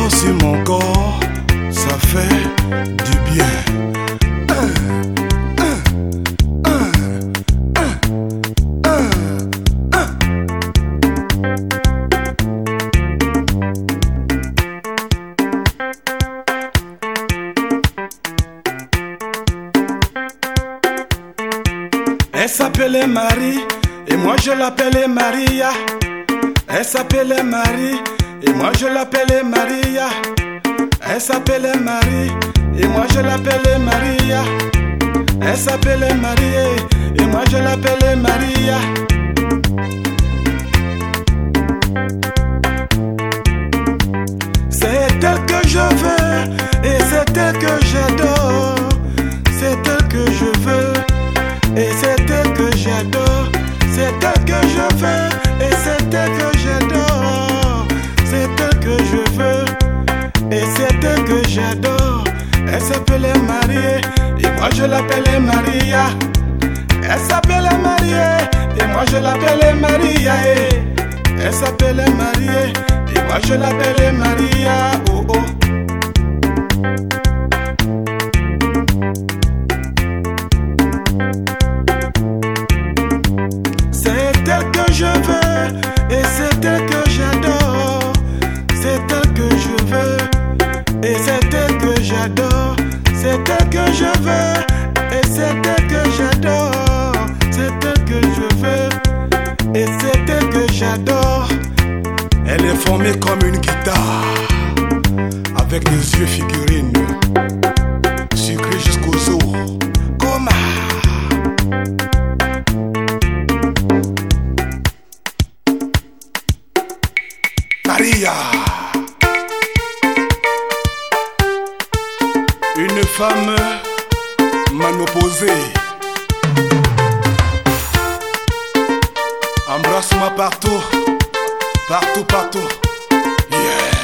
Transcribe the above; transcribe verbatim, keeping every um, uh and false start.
sur mon corps, ça fait du bien. Elle s'appelait Marie, et moi je l'appelais Maria. Elle s'appelait Marie, et moi je l'appelais Maria. Elle s'appelait Marie, et moi je l'appelais Maria. Elle s'appelait Marie, et moi je l'appelais Maria. C'est elle que je veux, et c'est elle que j'adore. C'est elle que je veux, et c'est elle que j'adore. C'est elle que je veux, et c'est elle que j'adore. C'est elle que je veux, et c'est elle que j'adore. Elle s'appelait Marie, et moi je l'appelais Maria. Elle s'appelait Marie, et moi je l'appelais Maria. Elle s'appelait Marie, et moi je l'appelais Maria. Oh oh. C'est elle que je veux, et c'est elle que j'adore. C'est elle que je veux, et c'est elle que j'adore. C'est elle que je veux, et c'est elle que j'adore. C'est elle que je veux, et c'est elle que j'adore. Elle est formée comme une guitare, avec des yeux figurines, sucrés jusqu'aux os. Coma. Maria, une femme manoposée. Embrasse-moi partout, partout, partout. Yeah.